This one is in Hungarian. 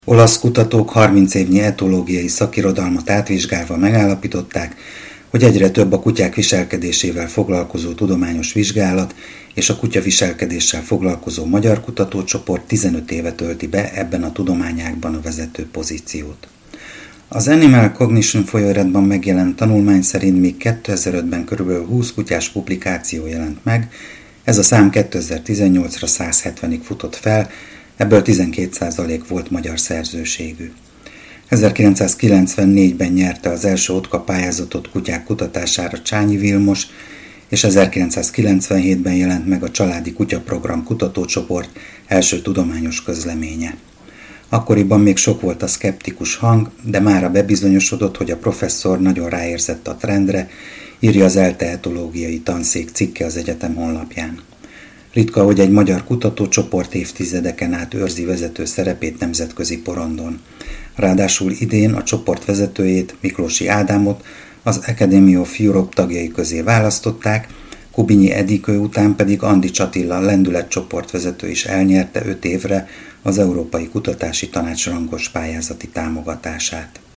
Olasz kutatók 30 évnyi etológiai szakirodalmat átvizsgálva megállapították, hogy egyre több a kutyák viselkedésével foglalkozó tudományos vizsgálat, és a kutya viselkedéssel foglalkozó magyar kutatócsoport 15 éve tölti be ebben a tudományágban a vezető pozíciót. Az Animal Cognition folyóiratban megjelent tanulmány szerint még 2005-ben kb. 20 kutyás publikáció jelent meg, ez a szám 2018-ra 170-ig futott fel, ebből 12% volt magyar szerzőségű. 1994-ben nyerte az első OTKA pályázatot kutyák kutatására Csányi Vilmos, és 1997-ben jelent meg a Családi Kutyaprogram kutatócsoport első tudományos közleménye. Akkoriban még sok volt a szkeptikus hang, de mára bebizonyosodott, hogy a professzor nagyon ráérzett a trendre, írja az ELTE etológiai tanszék cikke az egyetem honlapján. Ritka, hogy egy magyar kutatócsoport évtizedeken át őrzi vezető szerepét nemzetközi porondon. Ráadásul idén a csoport vezetőjét, Miklósi Ádámot az Academy of Europe tagjai közé választották, Kubinyi Edikő után pedig Andics Attila Lendület csoportvezető is elnyerte 5 évre az Európai Kutatási Tanács rangos pályázati támogatását.